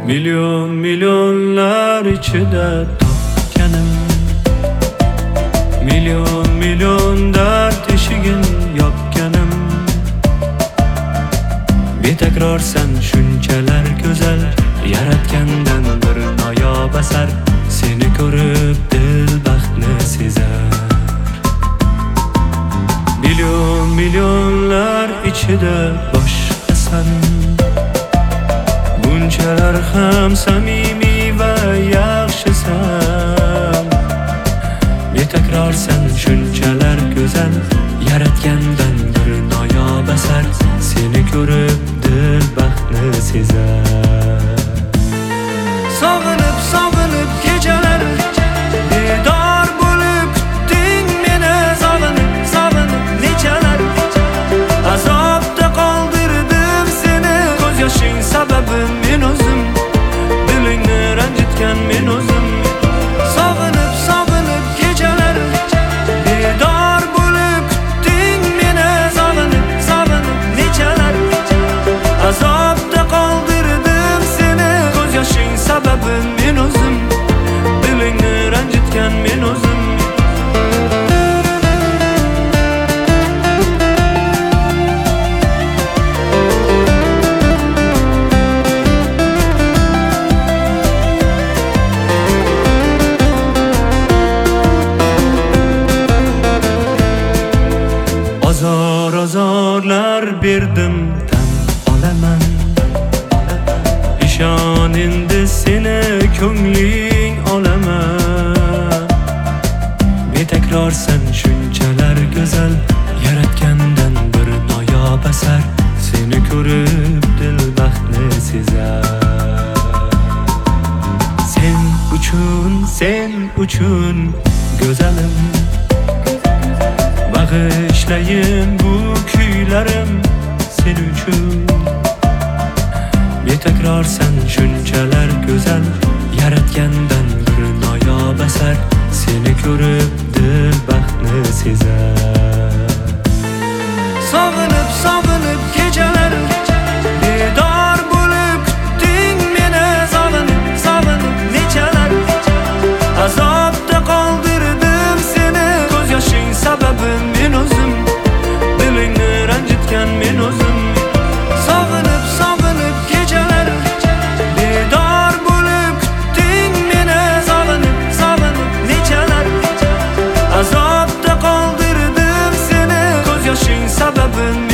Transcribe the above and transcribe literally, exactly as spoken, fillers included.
Milyon milyonlar ichida topganim, milyon milyon dard eshigin yopganim. Betakrorsan shunchalar go'zal, yaratgandan bir noyob asar. Seni ko'rib dil baxtni sezar. Milyon milyonlar ichida boshqasan, bunchalar ham samimiy va yaxshisan. Betakrorsan shunchalar go'zal, yaratgandan bir noyob asar. Seni ko'rib dil baxtni sezar. Sog'inib sog'inib kechalar bedor bo'lib kutding meni. Sog'inib sog'inib nechalar azobda qoldirdim seni. Ko'z yoshing sababim men o'zim, dilingni ranjitgan men o'zim. Sog'inib sog'inib kechalar bedor bo'lib kutding meni. Sog'inib sog'inib nechalar azobda qoldirdim seni. Ko'z yoshing sababim men o'zim, dilingni ranjitgan men o'zim. Azor azorlar berdim tan olaman. İshon endi seni ko'ngling olaman. Betakrorsan shunchalar go'zal, yaratgandan bir noyob asar. Seni ko'rib dil baxtni sezar. Sen uchun, sen uchun go'zalim, bag'ishlayin bu kuylarim sen uchun. Betakrorsan shunchalar go'zal, yaratgandan bir noyob asar. Seni ko'rib dil baxtni sezar. Sog'inib sog'inib kechalar bedor bo'lib kutding meni. Sog'inib sog'inib nechalar azobda qoldirdim seni. Ko'z yoshing sababim men o'zim, dilingni ranjitgan men o'zim. Sog'inib sog'inib kechalar bedor bo'lib kutding meni. Sog'inib sog'inib nechalar azobda qoldirdim seni. Ko'z yoshing sababim